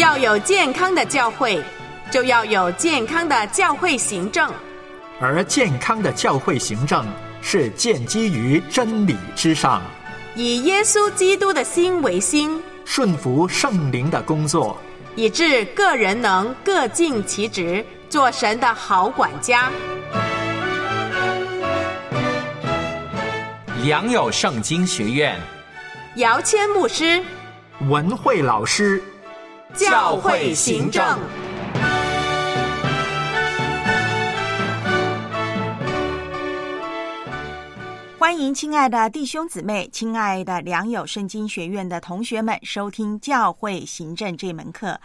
要有健康的教会，就要有健康的教会行政。 而健康的教会行政是建基于真理之上， 以耶稣基督的心为心， 顺服圣灵的工作， 以致个人能各尽其职，做神的好管家。 良友圣经学院， 姚谦牧师， 文慧老师， 教会行政。 欢迎亲爱的弟兄姊妹，亲爱的良友圣经学院的同学们收听教会行政这门课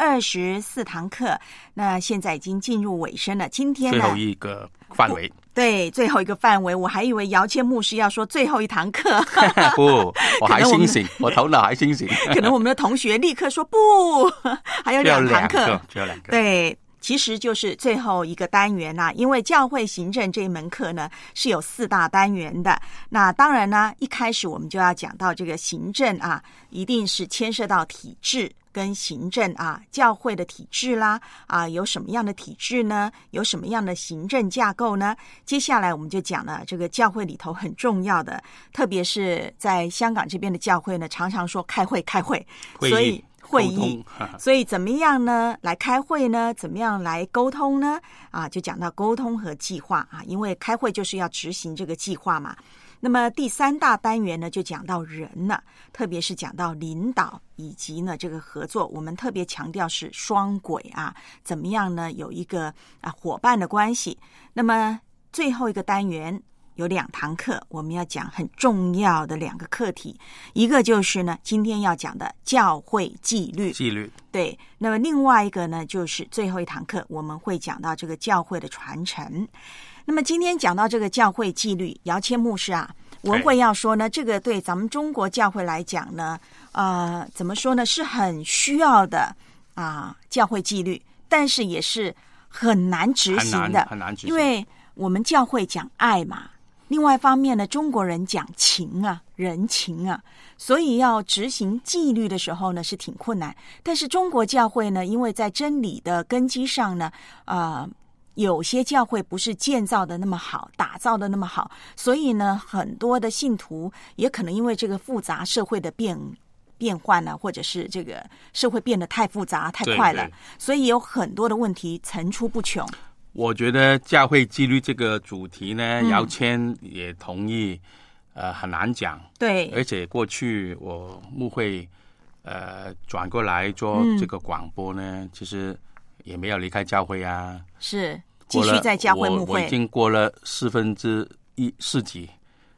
，24堂课。那现在已经进入尾声了，今天呢最后一个范围， 对，最后一个范围，我还以为姚谦牧师要说最后一堂课不，我还清醒，我头脑还清醒。 可能我们的同学立刻说不，还有2堂课， 只有两个， 对。其实就是最后一个单元啦，因为教会行政这一门课呢是有4大单元的。那当然呢，一开始我们就要讲到这个行政啊，一定是牵涉到体制跟行政啊，教会的体制啦啊，有什么样的体制呢？有什么样的行政架构呢？接下来我们就讲了这个教会里头很重要的，特别是在香港这边的教会呢，常常说开会，所以会议，所以怎么样呢？来开会呢？怎么样来沟通呢？啊，就讲到沟通和计划啊，因为开会就是要执行这个计划嘛。那么第3大单元呢，就讲到人了，特别是讲到领导以及呢这个合作，我们特别强调是双轨啊，怎么样呢？有一个伙伴的关系。那么最后一个单元有2堂课，我们要讲很重要的2个课题，一个就是呢今天要讲的教会纪律，对，那么另外一个呢就是最后一堂课我们会讲到这个教会的传承。那么今天讲到这个教会纪律，姚谦牧师啊，文慧要说呢，这个对咱们中国教会来讲呢，怎么说呢，是很需要的教会纪律，但是也是很难执行的， 很难执行， 因为我们教会讲爱嘛。另外一方面呢，中国人讲情啊，人情啊，所以要执行纪律的时候呢是挺困难。但是中国教会呢，因为在真理的根基上呢，有些教会不是建造的那么好，打造的那么好，所以呢，很多的信徒也可能因为这个复杂社会的变换呢，或者是这个社会变得太复杂太快了，所以有很多的问题层出不穷。 我觉得教会纪律这个主题呢，姚谦也同意，很难讲。对，而且过去我牧会转过来做这个广播呢，其实也没有离开教会啊，是继续在教会牧会。我已经过了1/4世纪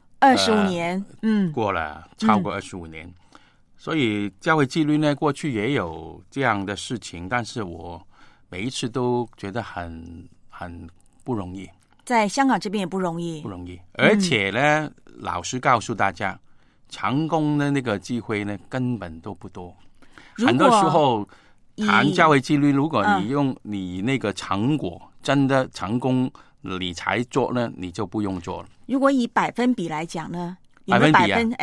，25年，过了超过25年。所以教会纪律呢，过去也有这样的事情，但是我每一次都觉得很不容易， 在香港这边也不容易， 而且呢，老实告诉大家，成功的那个机会呢，根本都不多。很多时候谈教会纪律，如果你用你那个成果真的成功，你才做呢，你就不用做了。 如果以百分比来讲呢，有没有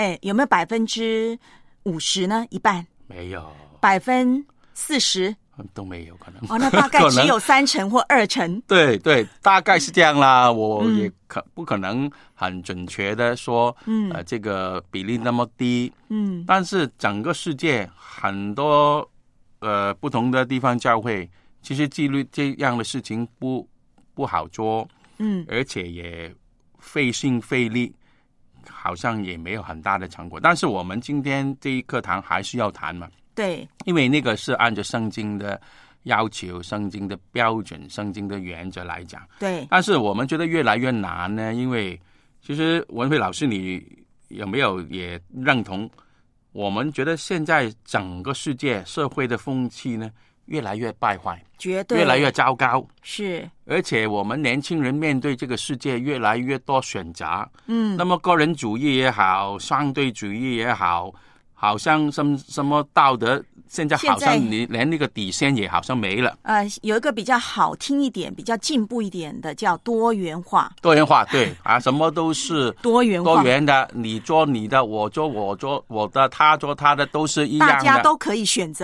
50%呢？一半没有 ，40% 都没有可能。 那大概只有3成或2成。 对，大概是这样啦。我也不可能很准确的说，这个比例那么低。但是整个世界很多不同的地方教会，其实纪律这样的事情不好做，而且也费心费力，好像也没有很大的成果。但是我们今天这一课堂还是要谈嘛，对，因为那个是按照圣经的要求、圣经的标准、圣经的原则来讲，对。但是我们觉得越来越难呢，因为其实文慧老师，你有没有也认同？我们觉得现在整个世界社会的风气呢，越来越败坏，绝对越来越糟糕，是。而且我们年轻人面对这个世界越来越多选择，那么个人主义也好，相对主义也好，好像什么道德，现在好像你连那个底线也好像没了。 有一个比较好听一点、比较进步一点的叫多元化。 多元化，对啊，什么都是多元的，你做你的，我做我的，他做他的，都是一样的， 大家都可以选择。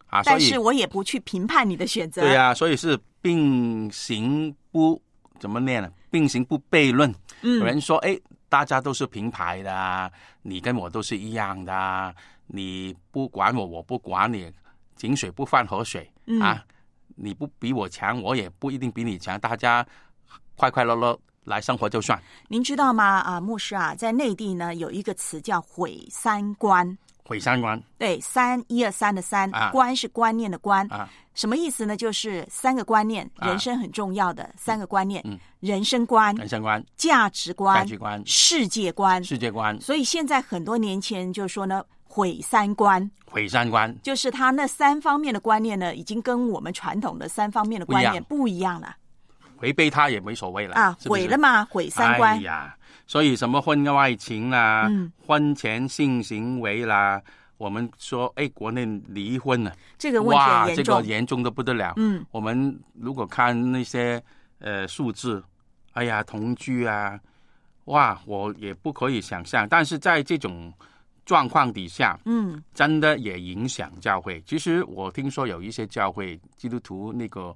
啊， 但是我也不去评判你的选择。 对啊，所以是并行不怎么念呢？并行不悖论。有人说，哎，大家都是平排的啊，你跟我都是一样的啊，你不管我，我不管你，井水不犯河水啊，你不比我强，我也不一定比你强，大家快快乐乐来生活就算。 您知道吗？牧师啊，在内地呢有一个词叫毁三观。 毁三观， 对，1、2、3的3，观是观念的观，什么意思呢？就是3个观念，人生很重要的3个观念，人生观、价值观、世界观。所以现在很多年前就说呢，毁三观，就是他那3方面的观念呢，已经跟我们传统的3方面的观念不一样了。 违背他也没所谓了啊， 是不是毁了嘛，毁三观。 哎呀，所以什么婚外情啦，婚前性行为啦，我们说，哎，国内离婚了， 这个问题很严重， 这个严重的不得了。我们如果看那些数字，哎呀，同居啊，哇，我也不可以想象。但是在这种状况底下，真的也影响教会。其实我听说有一些教会基督徒那个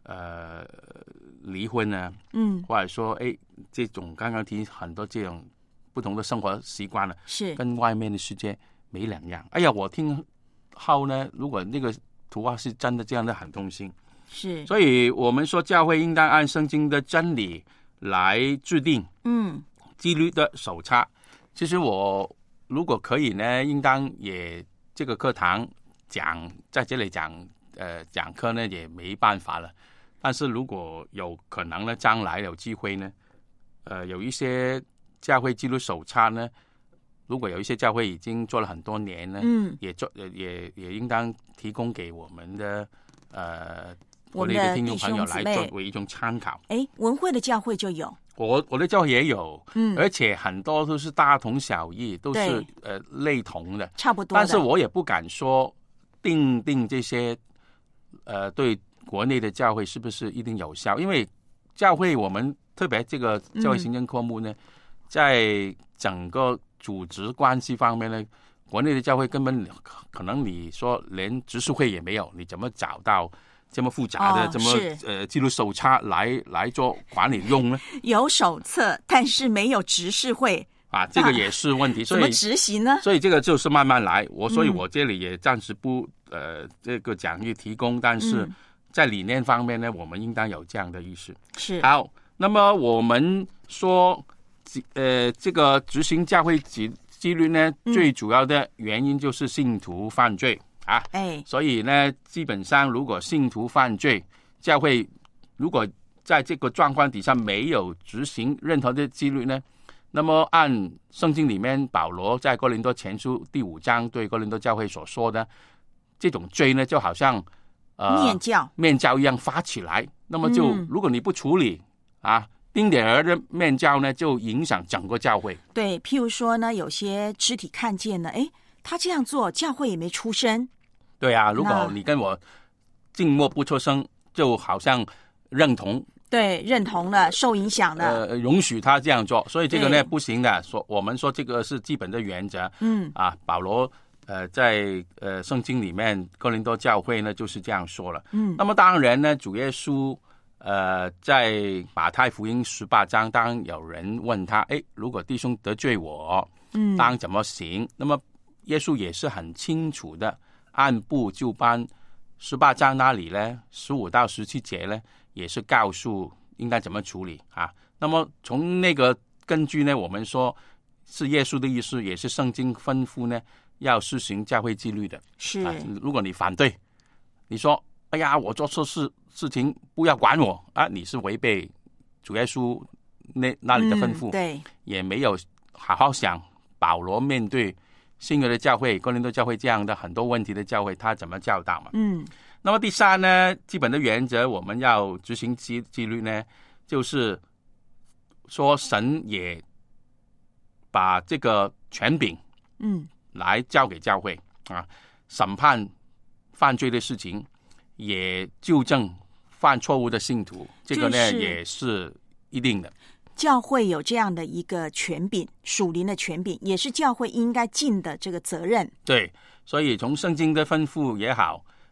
离婚呢，或者说哎，这种刚刚提很多这种不同的生活习惯呢，是跟外面的世界没两样。哎呀，我听后呢，如果那个图画是真的这样的，很痛心。 是， 所以我们说教会应当按圣经的真理来制定纪律的手册。其实我如果可以呢，应当也这个课堂讲在这里讲讲课呢也没办法了。但是如果有可能呢，将来有机会呢，有一些教会纪律手册呢，如果有一些教会已经做了很多年呢，也应当提供给我们的国内的听众朋友来作为一种参考。 哎，文会的教会就有， 我的教会也有，而且很多都是大同小异，都是类同的， 差不多的。 但是我也不敢说定这些对国内的教会是不是一定有效？因为教会我们特别这个教会行政科目呢，在整个组织关系方面呢，国内的教会根本可能你说连执事会也没有，你怎么找到这么复杂的这么记录手册来做管理用呢？ 有手册，但是没有执事会啊，这个也是问题。所以怎么执行呢？ 所以这个就是慢慢来。所以我这里也暂时不这个讲义提供，但是在理念方面呢，我们应当有这样的意识。 是好，那么我们说这个执行教会纪律呢，最主要的原因就是信徒犯罪啊。所以呢，基本上如果信徒犯罪，教会如果在这个状况底下没有执行任何的纪律呢，那么按圣经里面保罗在哥林多前书第5章对哥林多教会所说的这种罪呢，就好像面教一样发起来，那么就如果你不处理啊，丁点儿的面教呢，就影响整个教会。 对，譬如说呢，有些肢体看见呢，他这样做，教会也没出声。 对啊，如果你跟我静默不出声，就好像认同了，受影响了， 容许他这样做，所以这个呢不行的。我们说这个是基本的原则。保罗在圣经里面哥林多教会呢就是这样说了。那么当然呢，主耶稣在马太福音18章，当有人问他，如果弟兄得罪我，当怎么行？那么耶稣也是很清楚的，按部就班。18章那里呢，15到17节呢，也是告诉应该怎么处理啊。那么从那个根据呢，我们说是耶稣的意思，也是圣经吩咐呢，要施行教会纪律的。 是如果你反对，你说哎呀，我做错事情不要管我啊，你是违背主耶稣那里的吩咐。 对， 也没有好好想保罗面对新约的教会哥林多教会这样的很多问题的教会，他怎么教导嘛。那么第三呢，基本的原则我们要执行纪律呢，就是说神也把这个权柄来交给教会啊，审判犯罪的事情，也纠正犯错误的信徒，这个呢也是一定的。 教会有这样的一个权柄，属灵的权柄，也是教会应该尽的这个责任。 对，所以从圣经的吩咐也好，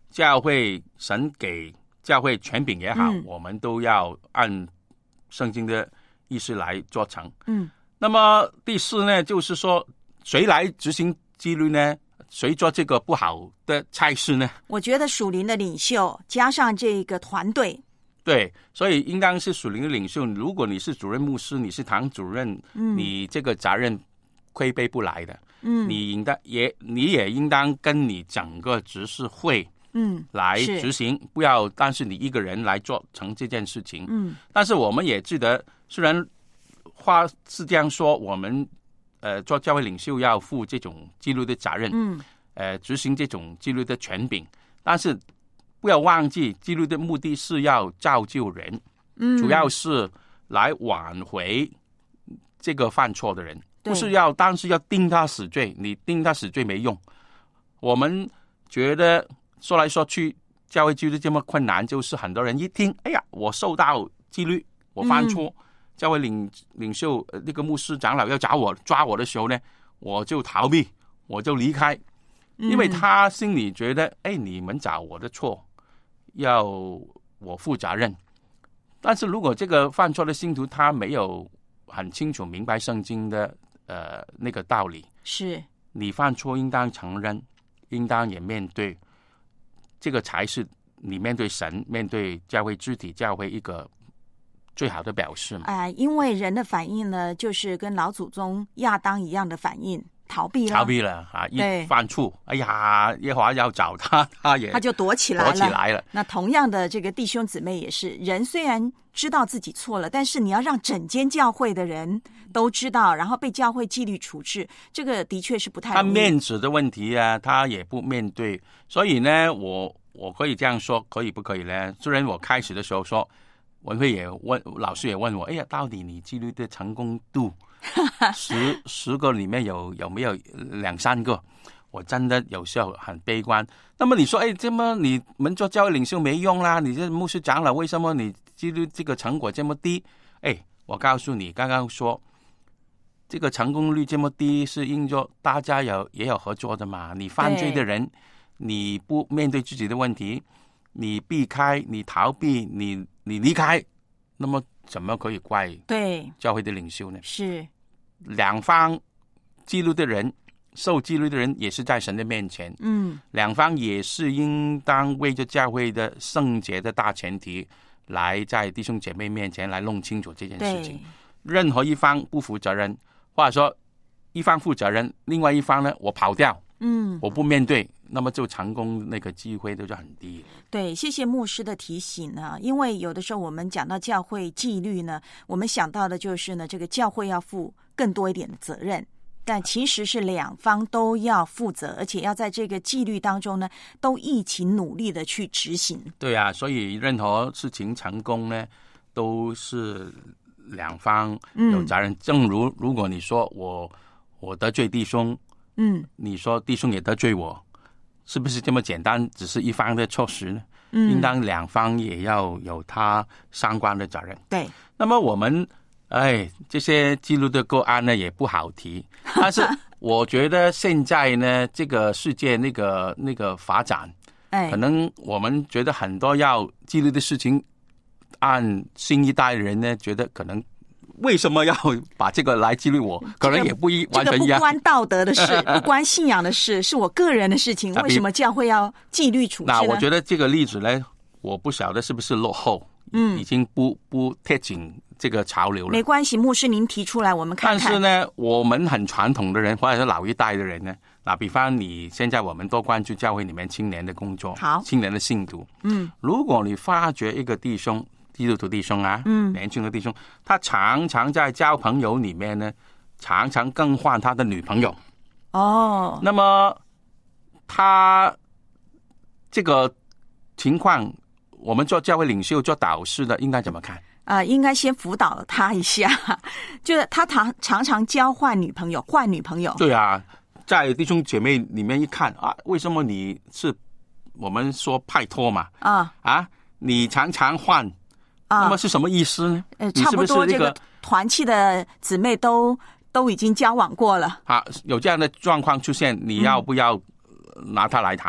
教会神给教会权柄也好，我们都要按圣经的意思来做成。那么第四呢，就是说谁来执行纪律呢？谁做这个不好的差事呢？ 我觉得属灵的领袖加上这个团队。 对，所以应当是属灵的领袖。如果你是主任牧师，你是堂主任，你这个责任推背不来的。你也应当跟你整个执事会来执行，不要但是你一个人来做成这件事情。但是我们也记得，虽然话是这样说，我们做教会领袖要负这种纪律的责任，执行这种纪律的权柄，但是不要忘记，纪律的目的是要造就人，主要是来挽回这个犯错的人，不是但是要定他死罪，你定他死罪没用。我们觉得说来说去，教会纪律这么困难，就是很多人一听，哎呀，我受到纪律，我犯错，教会领袖那个牧师长老要抓我的时候呢，我就逃避，我就离开，因为他心里觉得，哎，你们找我的错，要我负责任。但是如果这个犯错的信徒他没有很清楚明白圣经的那个道理， 是你犯错应当承认，应当也面对，这个才是你面对神、面对教会肢体、教会一个最好的表示嘛。 因为人的反应呢，就是跟老祖宗亚当一样的反应，逃避了啊！一犯错，哎呀，耶和华要找他就躲起来了。那同样的，这个弟兄姊妹也是，人虽然知道自己错了，但是你要让整间教会的人都知道，然后被教会纪律处置，这个的确是不太容易。 他面子的问题啊，他也不面对。所以呢，我可以这样说，可以不可以呢？虽然我开始的时候说，文慧也问，老师也问我，哎呀，到底你纪律的成功度十个里面有没有2-3个？我真的有时候很悲观。那么你说，哎，这么你们做教会领袖没用啦？你这牧师长老，为什么你纪律这个成果这么低？哎，我告诉你，刚刚说这个成功率这么低，是因着大家也有合作的嘛。你犯罪的人，你不面对自己的问题，你避开，你逃避，你离开，那么怎么可以怪教会的领袖呢？ 是两方纪律的人，受纪律的人也是在神的面前，两方也是应当为着教会的圣洁的大前提，来在弟兄姐妹面前来弄清楚这件事情。任何一方不负责任，或者说一方负责任，另外一方呢，我跑掉，我不面对，那么就成功那个机会就很低。 对，谢谢牧师的提醒啊，因为有的时候我们讲到教会纪律呢，我们想到的就是呢，这个教会要负更多一点的责任，但其实是两方都要负责，而且要在这个纪律当中呢，都一起努力的去执行。 对啊，所以任何事情成功呢，都是两方有责任。正如如果你说我得罪弟兄，你说弟兄也得罪我，是不是这么简单？只是一方的错失呢？应当两方也要有他相关的责任。 对， 那么我们这些记录的个案呢也不好提，但是我觉得现在呢这个世界那个发展，可能我们觉得很多要记录的事情，按新一代人呢觉得可能为什么要把这个来记录我，可能也不完全一样。 这个不关道德的事，不关信仰的事，是我个人的事情。为什么教会要纪律处置呢？ 那我觉得这个例子呢，我不晓得是不是落后，已经不贴紧这个潮流了。 没关系，牧师您提出来我们看看。 但是呢，我们很传统的人或者是老一代的人呢，比方你现在我们多关注教会里面青年的工作， 好， 青年的信徒，如果你发觉一个弟兄，基督徒弟兄啊，年轻的弟兄，他常常在交朋友里面呢，常常更换他的女朋友。那么他这个情况，我们做教会领袖、做导师的应该怎么看？ 应该先辅导他一下，就是他常常交换女朋友，换女朋友。 对啊，在弟兄姐妹里面一看啊，为什么你是我们说派托嘛？你常常换。那么是什么意思呢？ 差不多这个团契的姊妹都已经交往过了。 有这样的状况出现，你要不要拿它来谈？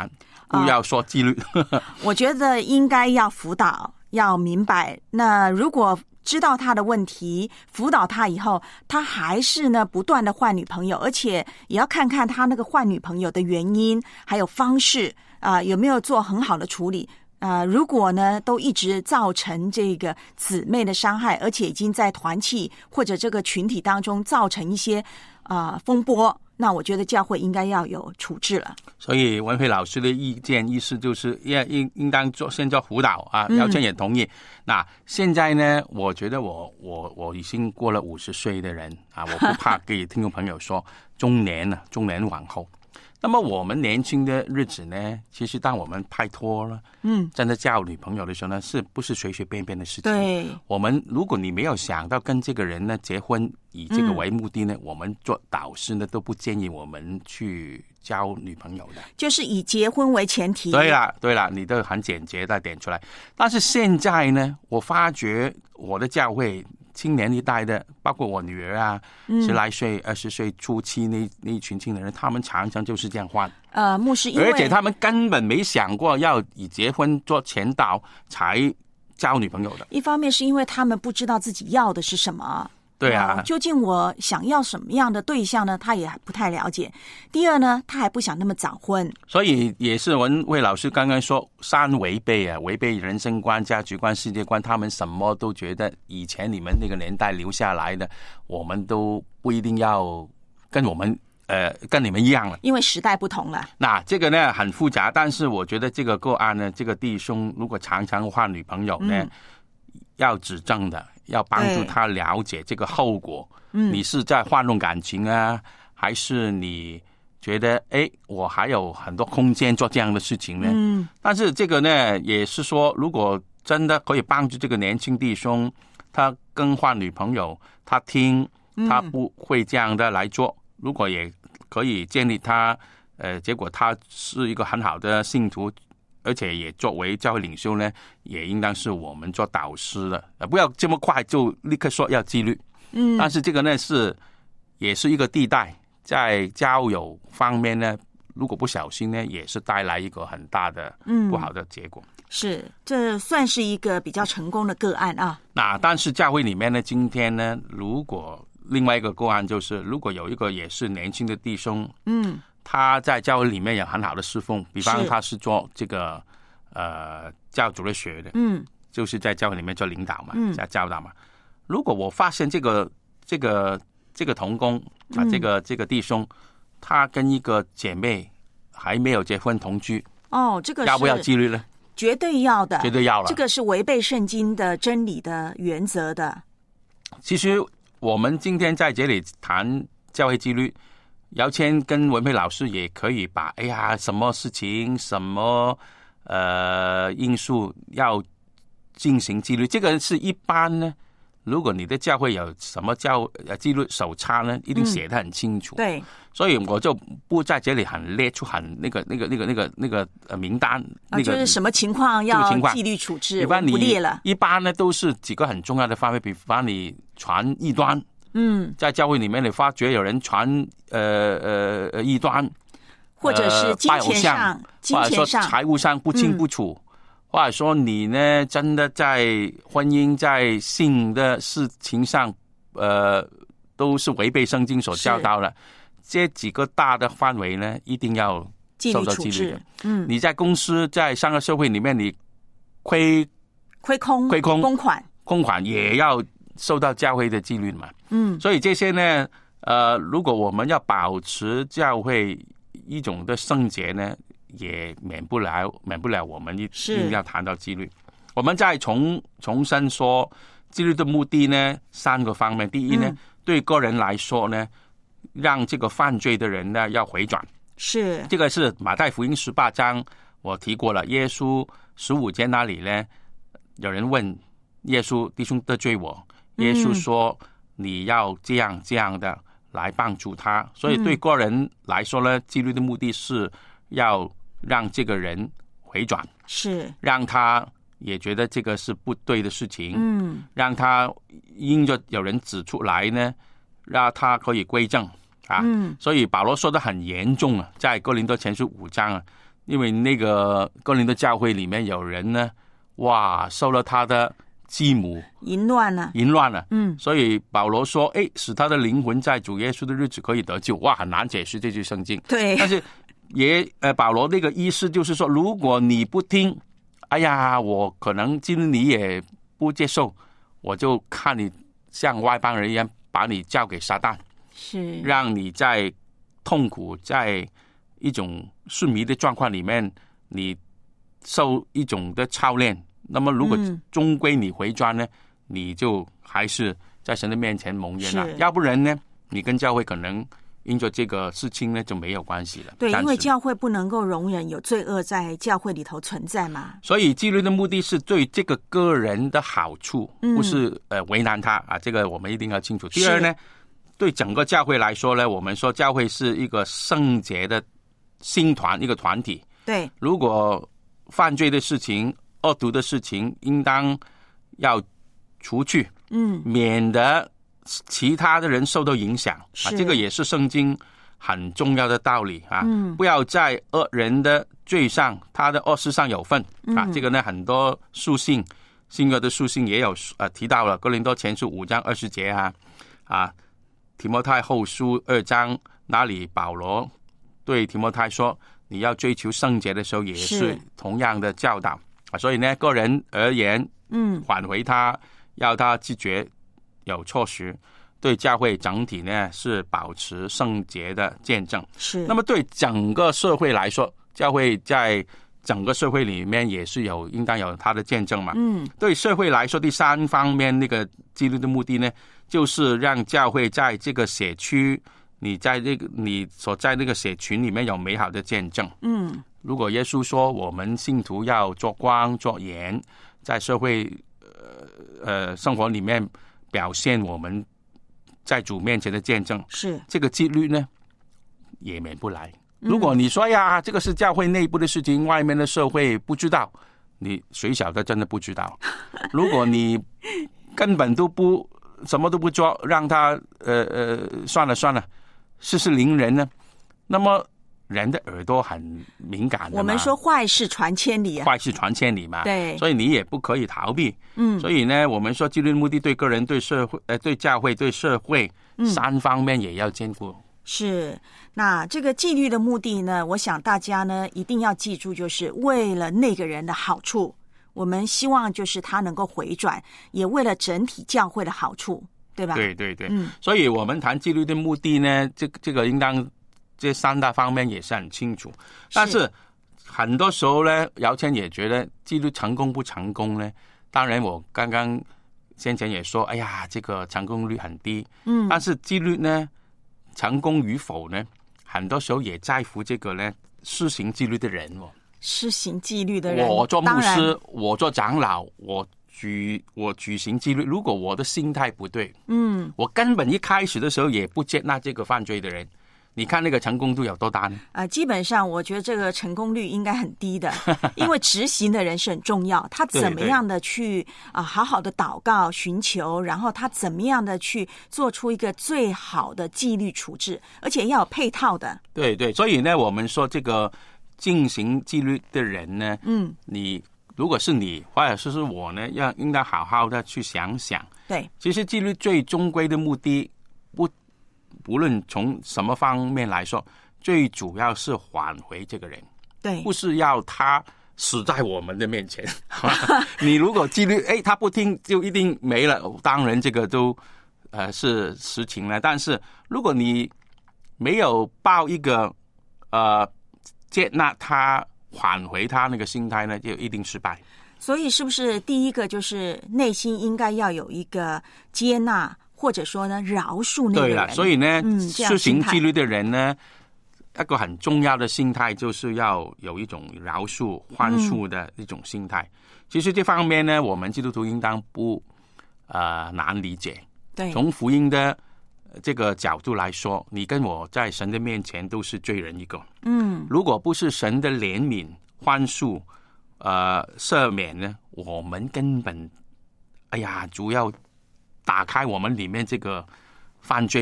不要说纪律。 我觉得应该要辅导，要明白。那如果知道他的问题，辅导他以后，他还是呢不断的换女朋友，而且也要看看他那个换女朋友的原因还有方式有没有做很好的处理。如果呢都一直造成这个姊妹的伤害，而且已经在团契或者这个群体当中造成一些风波，那我觉得教会应该要有处置了。所以文慧老师的意思就是应当先做辅导啊，姚谦也同意。那现在呢，我觉得我已经过了50岁的人啊，我不怕给听众朋友说中年往后。那么我们年轻的日子呢，其实当我们拍拖了，真的交女朋友的时候呢，是不是随随便便的事情？对，我们如果你没有想到跟这个人呢结婚，以这个为目的呢，我们做导师呢都不建议我们去交女朋友的， 就是以结婚为前提。 对了，你都很简洁的点出来。但是现在呢，我发觉我的教会青年一代的，包括我女儿啊，10来岁、20岁初期那一群青年人，他们常常就是这样换。 牧师，而且他们根本没想过要以结婚做前导才交女朋友的。 一方面是因为他们不知道自己要的是什么。 对啊， 究竟我想要什么样的对象呢？他也不太了解。第二呢，他还不想那么早婚。 所以也是文慧老师刚刚说3违背啊，违背人生观、价值观、世界观，他们什么都觉得以前你们那个年代留下来的，我们都不一定要跟我们跟你们一样了， 因为时代不同了。 那这个呢很复杂，但是我觉得这个个案呢，这个弟兄如果常常换女朋友呢，要指正的。要帮助他了解这个后果，你是在玩弄感情啊，还是你觉得我还有很多空间做这样的事情呢？但是这个呢，也是说，如果真的可以帮助这个年轻弟兄，他更换女朋友，他他不会这样的来做。如果也可以建立他，结果他是一个很好的信徒。而且也作为教会领袖呢，也应当是我们做导师的，不要这么快就立刻说要纪律。但是这个呢也是一个地带，在交友方面呢，如果不小心呢，也是带来一个很大的不好的结果。 是，这算是一个比较成功的个案啊。 那但是教会里面呢，今天呢，如果另外一个个案就是，如果有一个也是年轻的弟兄，他在教会里面有很好的侍奉，比方他是做这个教主日学的，就是在教会里面做领导嘛，在教导嘛。如果我发现这个同工啊，这个弟兄，他跟一个姐妹还没有结婚同居， 这个是要不要纪律呢？ 绝对要的， 绝对要了。 这个是违背圣经的真理的原则的。 其实我们今天在这里谈教会纪律。姚谦跟文佩老师也可以把什么事情什么因素要进行纪律，这个是一般呢。如果你的教会有什么纪律手册呢，一定写得很清楚。 对， 所以我就不在这里很列出很那个名单， 就是什么情况要纪律处置，我不列了。 一般呢都是几个很重要的方面，比方你传异端。在教会里面，你发觉有人传异端， 或者是金钱上， 或者说财务上不清不楚，或者说你呢真的在婚姻在性的事情上，都是违背圣经所教导的。这几个大的范围呢，一定要受到纪律的。你在公司在上个社会里面，你亏空公款也要受到教会的纪律嘛。所以这些呢，如果我们要保持教会一种的圣洁呢，也免不了我们一定要谈到纪律。我们再重申说，纪律的目的呢，3个方面。第一呢，对个人来说呢，让这个犯罪的人呢要回转。 是， 这个是马太福音18章我提过了。耶稣15节那里呢，有人问耶稣，弟兄得罪我，耶稣说，你要这样的来帮助他。所以对个人来说呢，纪律的目的是要让这个人回转， 是让他也觉得这个是不对的事情，让他因着有人指出来呢，让他可以归正啊。所以保罗说得很严重啊，在哥林多前书5章啊， 因为那个哥林多教会里面有人呢，哇，受了他的继母淫乱了， 所以保罗说，使他的灵魂在主耶稣的日子可以得救。哇，很难解释这句圣经。 对， 但是保罗那个意思就是说，如果你不听，哎呀，我可能今天你也不接受，我就看你像外邦人一样，把你交给撒旦， 是让你在痛苦，在一种昏迷的状况里面，你受一种的操练。那么如果终归你回转呢，你就还是在神的面前蒙冤了。要不然呢，你跟教会可能因着这个事情呢就没有关系了。 对，因为教会不能够容忍有罪恶在教会里头存在嘛。 所以纪律的目的是对这个个人的好处，不是为难他啊，这个我们一定要清楚。第二呢，对整个教会来说呢，我们说教会是一个圣洁的新团，一个团体。 对，如果犯罪的事情、恶毒的事情，应当要除去，免得其他的人受到影响啊。这个也是圣经很重要的道理啊。不要在恶人的罪上，他的恶事上有份啊。这个呢，很多书信，新约的书信也有提到了。哥林多前书5章20节啊，提摩太后书2章那里保罗对提摩太说，你要追求圣洁的时候，也是同样的教导啊。所以呢，个人而言，挽回他，要他自觉有错时，对教会整体呢是保持圣洁的见证。 是。那么对整个社会来说，教会在整个社会里面也是应当有他的见证嘛。对社会来说，第三方面那个纪律的目的呢，就是让教会在这个社区，你所在那个社群里面有美好的见证。如果耶稣说我们信徒要做光做盐，在社会生活里面表现我们在主面前的见证， 是这个纪律呢也免不来。如果你说呀，这个是教会内部的事情，外面的社会不知道，你谁晓得真的不知道？如果你根本都不什么都不做，让他算了，事凌人呢，那么人的耳朵很敏感的嘛。 我们说坏事传千里啊， 坏事传千里嘛。 对， 所以你也不可以逃避。所以呢，我们说纪律的目的对个人、对社会、对教会、对社会三方面也要兼顾。 是，那这个纪律的目的呢，我想大家呢一定要记住，就是为了那个人的好处，我们希望就是他能够回转，也为了整体教会的好处，对吧？ 对对对。所以我们谈纪律的目的呢，这个应当这三大方面也是很清楚。但是很多时候呢，姚谦也觉得纪律成功不成功呢？当然，我刚刚先前也说，哎呀，这个成功率很低。但是纪律呢，成功与否呢，很多时候也在乎这个呢施行纪律的人哦。 施行纪律的人， 我做牧师，我做长老，我举行纪律。如果我的心态不对，我根本一开始的时候也不接纳这个犯罪的人，你看那个成功度有多大呢？ 基本上我觉得这个成功率应该很低的，因为执行的人是很重要，他怎么样的去好好的祷告寻求，然后他怎么样的去做出一个最好的纪律处置，而且要有配套的。 对对，所以呢，我们说这个进行纪律的人呢，你如果是你或者是我呢，应该好好的去想想。 对， 其实纪律最终归的目的不论从什么方面来说，最主要是挽回这个人， 对， 不是要他死在我们的面前。你如果纪律，他不听就一定没了，当然这个都是实情了。但是如果你没有抱一个接纳他、挽回他那个心态呢，就一定失败。 所以是不是第一个就是内心应该要有一个接纳，或者说呢饶恕那个人？对了， 所以呢，施行纪律的人呢，一个很重要的心态就是要有一种饶恕、宽恕的一种心态。其实这方面呢，我们基督徒应当不难理解。 对， 从福音的这个角度来说，你跟我在神的面前都是罪人一个。如果不是神的怜悯、宽恕、赦免呢，我们根本主要打开我们里面这个犯罪的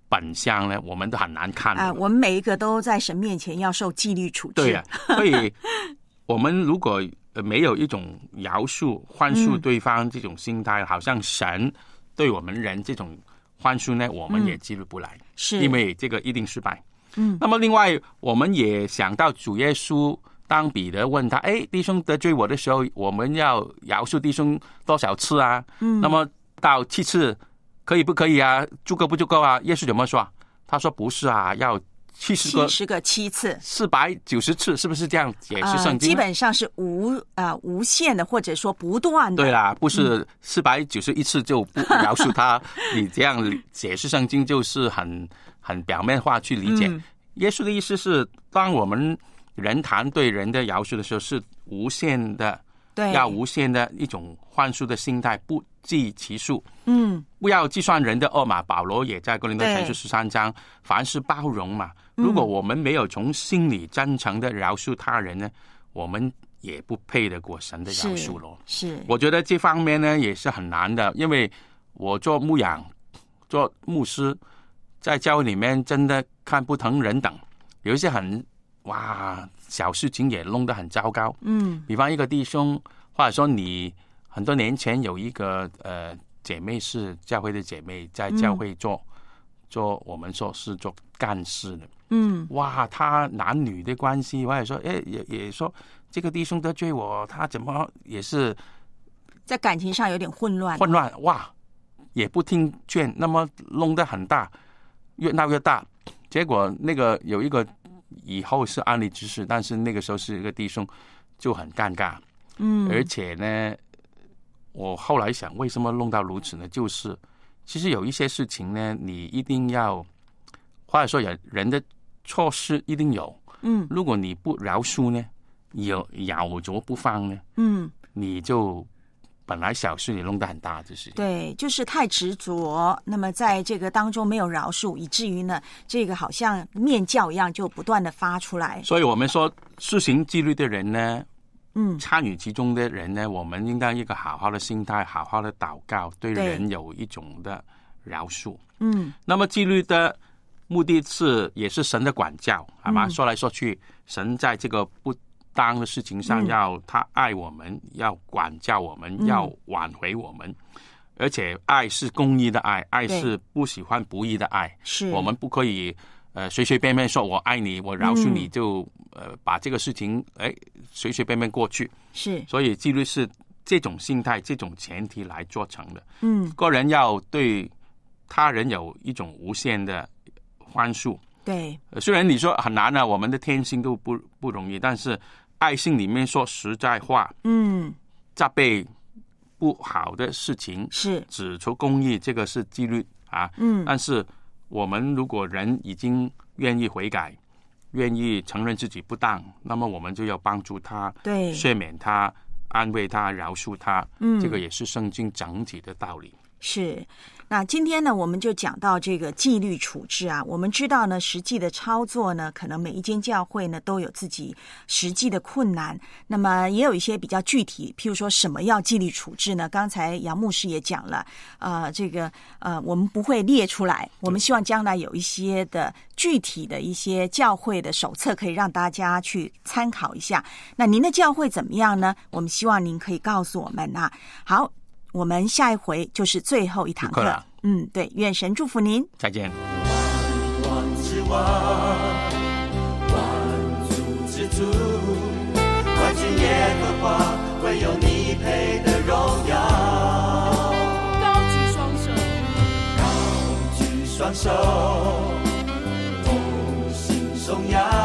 本相呢，我们都很难看我们每一个都在神面前要受纪律处置。 对啊，所以我们如果没有一种饶恕、宽恕对方这种心态，好像神对我们人这种宽恕呢，我们也记录不来， 是因为这个一定失败。那么另外我们也想到主耶稣，当彼得问他，弟兄得罪我的时候，我们要饶恕弟兄多少次啊？那么到7次可以不可以啊？足够不足够啊？耶稣怎么说？他说不是啊，要70个 7次 ，490次，是不是这样解释圣经？ 基本上是无限的，或者说不断的。 对啦，不是491次就不饶恕他。你这样解释圣经就是很表面化去理解。耶稣的意思是，当我们人谈对人的饶恕的时候，是无限的， 对， 要无限的一种宽恕的心态，不计其数。不要计算人的恶嘛。保罗也在哥林多前书13章，凡事包容嘛。如果我们没有从心里真诚的饶恕他人呢，我们也不配得过神的饶恕咯。 是， 我觉得这方面呢也是很难的，因为我做牧养、做牧师，在教会里面真的看不同人等，有一些小事情也弄得很糟糕。比方一个弟兄，或者说你很多年前有一个姐妹是教会的姐妹，在教会做我们说是做干事的。他男女的关系，或者说也说这个弟兄得罪我，他怎么也是在感情上有点混乱， 也不听劝，那么弄得很大，越闹越大。结果那个有一个以后是安利之事，但是那个时候是一个弟兄就很尴尬。而且呢，我后来想为什么弄到如此呢？就是其实有一些事情呢，你一定要，或者说人的错失一定有。如果你不饶恕呢，咬着不放呢，你就本来小事你弄得很大，就是对，就是太执着。那么在这个当中没有饶恕，以至于呢，这个好像面教一样，就不断的发出来。 所以我们说，施行纪律的人呢，参与其中的人呢，我们应该一个好好的心态，好好的祷告，对人有一种的饶恕。那么纪律的目的也是神的管教，好吗？说来说去，神在这个不当的事情上要他爱我们，要管教我们，要挽回我们。而且爱是公义的爱，爱是不喜欢不义的爱。是我们不可以随随便便说我爱你，我饶恕你，就把这个事情随随便便过去。是，所以纪律是这种心态、这种前提来做成的。个人要对他人有一种无限的宽恕。对，虽然你说很难啊，我们的天性都不容易，但是爱心里面说实在话，责备不好的事情，是指出公义，这个是纪律啊。但是我们如果人已经愿意悔改，愿意承认自己不当，那么我们就要帮助他，对，赦免他，安慰他，饶恕他。这个也是圣经整体的道理。 是，那今天呢，我们就讲到这个纪律处置啊。我们知道呢，实际的操作呢，可能每一间教会呢都有自己实际的困难。那么也有一些比较具体，譬如说什么要纪律处置呢？刚才杨牧师也讲了，我们不会列出来，我们希望将来有一些的具体的一些教会的手册，可以让大家去参考一下。那您的教会怎么样呢？我们希望您可以告诉我们啊。好。我们下一回就是最后一堂课。对，愿神祝福您。 再见。 万之万，万主之主，万军耶和华，唯有你配得荣耀。 高举双手， 高举双手，同心颂扬。